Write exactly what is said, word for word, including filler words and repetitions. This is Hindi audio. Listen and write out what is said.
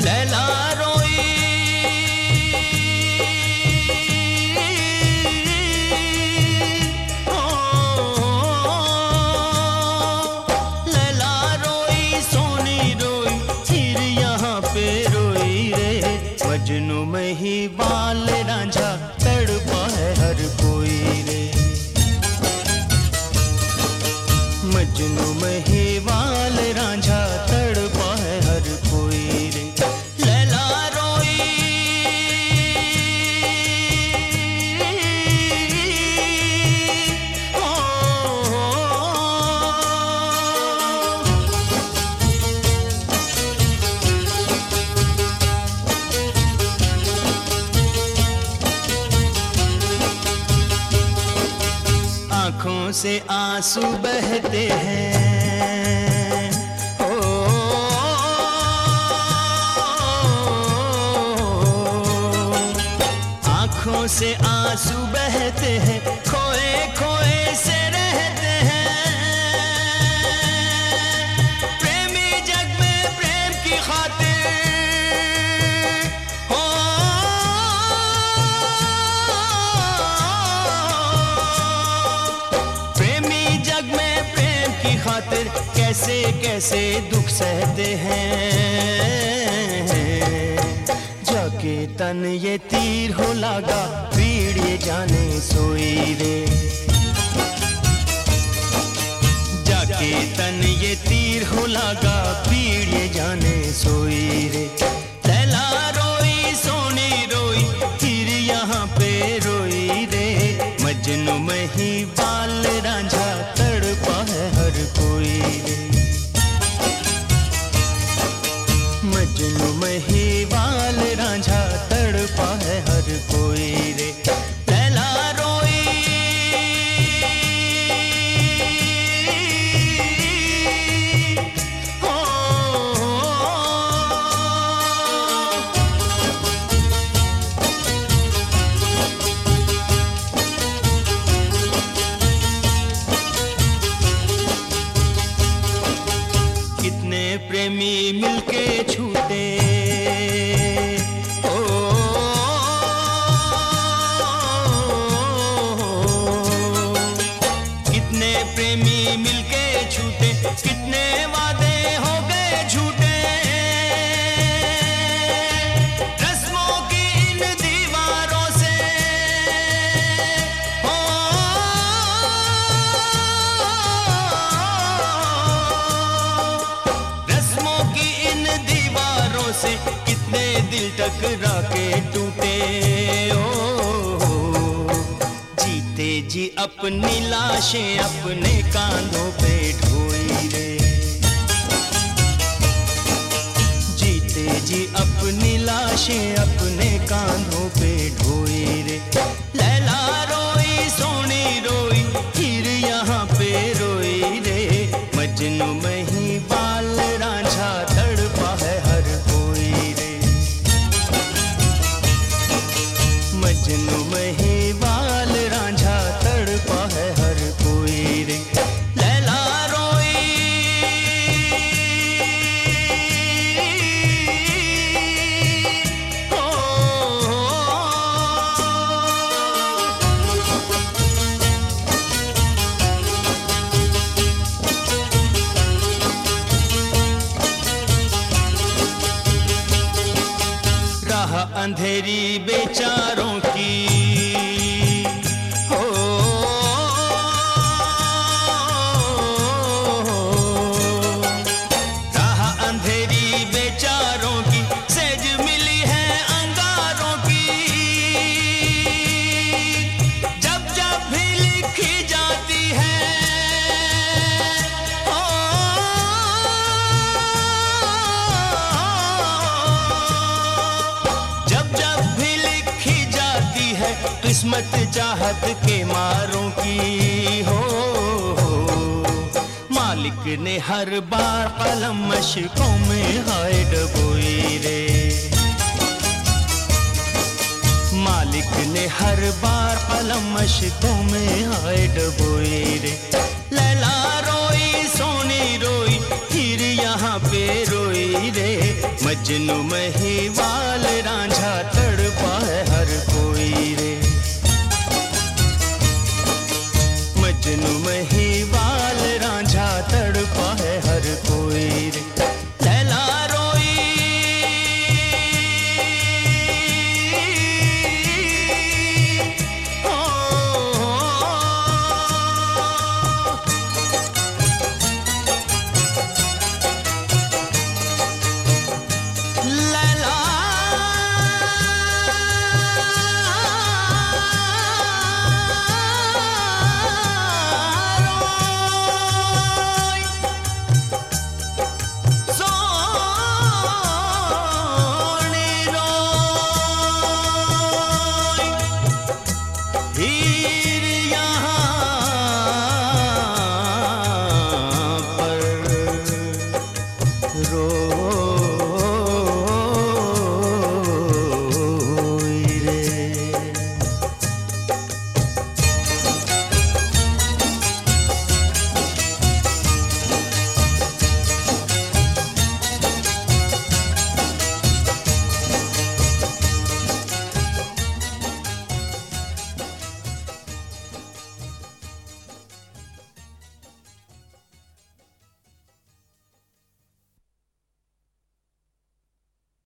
लैला रोई ओ, लैला रोई सोनी रोई फिर यहाँ पे रोई रे। मजनू में ही बाल रांझा तड़पा है हर कोई रे। मजनू में ही बाल रांझा तड़पा है हर कोई रे। लैला रोई ओ, आँखों से आंसू बहते हैं ओ, आँखों से आंसू बहते हैं खोए खोए से रहते हैं। प्रेमी जग में प्रेम की खातिर हो, प्रेमी जग में प्रेम की खातिर कैसे कैसे दुख सहते हैं। जाके तन ये तीर हो लागा पीड़ ये जाने सोई रे। जाके तन ये तीर हो लागा पीड़ ये जाने सोई रे। लैला रोई सोनी रोई फिर यहाँ पे रोई रे। मजनू में ही बाल रांझा तड़पा है हर कोई रे। मजनू में ही बाल रांझा तड़पा है हर कोई रे। लैला रोई ओ, कितने प्रेमी मिलके छूटे ओ, कितने प्रेमी मिलके छूटे कितने वादे हो गए झूठे। रस्मों की इन दीवारों से ओ, रस्मों की इन दीवारों से कितने दिल टकरा के टूटे ओ। जीते जी अपनी लाशें अपने कांधों पे ढोई रे। जीते जी अपनी लाशें अपने कांधों पे ढोई रे। लैला रोई सोनी रोई फिर यहाँ पे रोई रे। मजनू में ही बाल रांझा तड़पा है हर कोई रे। मजनू में ही बाल रांझा तड़पा है हर कोई रे। लैला रोई ओ, राह अंधेरी बेचारों की हो, राह अंधेरी बेचारों की सेज मिली है अंगारों की। जब जब भी लिखी जाती है ओ, जब जब भी लिखी जाती है किस्मत चाहत के मारों की हो। मालिक ने हर बार कलम मशकों में हाय डबोई रे। मालिक ने हर बार कलम मशकों में हाय डबोई रे। लैला रोई सोनी रोई फिर यहाँ पे रोई रे। मजनू महिवाल रांझा तड़पा है हर कोई रे, मजनू मही